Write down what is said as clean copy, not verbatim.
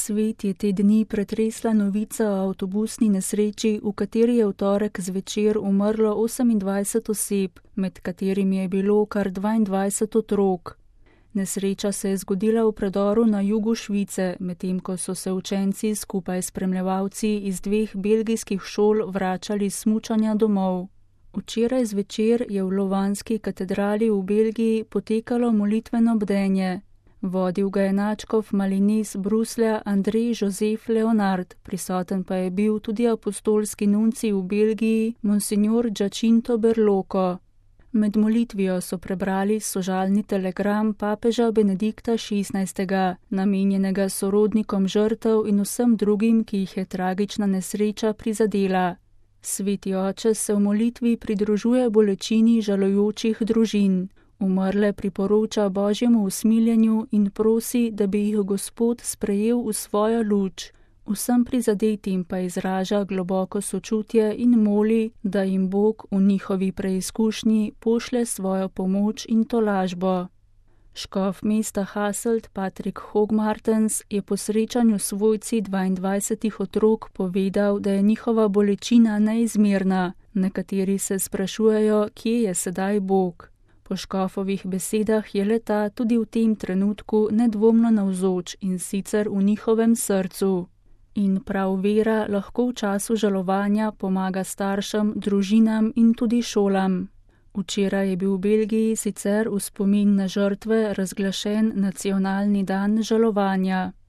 Svet je te dni pretresla novica o avtobusni nesreči, v kateri je v torek zvečer umrlo 28 oseb, med katerimi je bilo kar 22 otrok. Nesreča se je zgodila v predoru na jugu Švice, medtem ko so se učenci skupaj s spremljevalci iz 2 belgijskih šol vračali s smučanja domov. Včeraj zvečer je v Lovanski katedrali v Belgiji potekalo molitveno bdenje. Vodil ga je nadškof Malines Bruslja Andrej Josef Leonard, prisoten pa je bil tudi apostolski nuncij v Belgiji Monsignor Giacinto Berlocco. Med molitvijo so prebrali sožalni telegram papeža Benedikta XVI., namenjenega sorodnikom žrtev in vsem drugim, ki jih je tragična nesreča prizadela. Sveti oče se v molitvi pridružuje bolečini žalujočih družin. Umrle priporoča Božjemu usmiljenju in prosi, da bi jih Gospod sprejel v svojo luč. Vsem prizadetim pa izraža globoko sočutje in moli, da jim Bog v njihovi preizkušnji pošlje svojo pomoč in tolažbo. Škof mesta Hasselt Patrick Hogmartens je po srečanju s svojci 22 otrok povedal, da je njihova bolečina neizmerna. Nekateri se sprašujejo, kje je sedaj Bog. Po škofovih besedah je le-ta tudi v tem trenutku nedvomno navzoč in sicer v njihovem srcu. In prav vera lahko v času žalovanja pomaga staršem, družinam in tudi šolam. Včeraj je bil v Belgiji sicer v spomin na žrtve razglašen nacionalni dan žalovanja.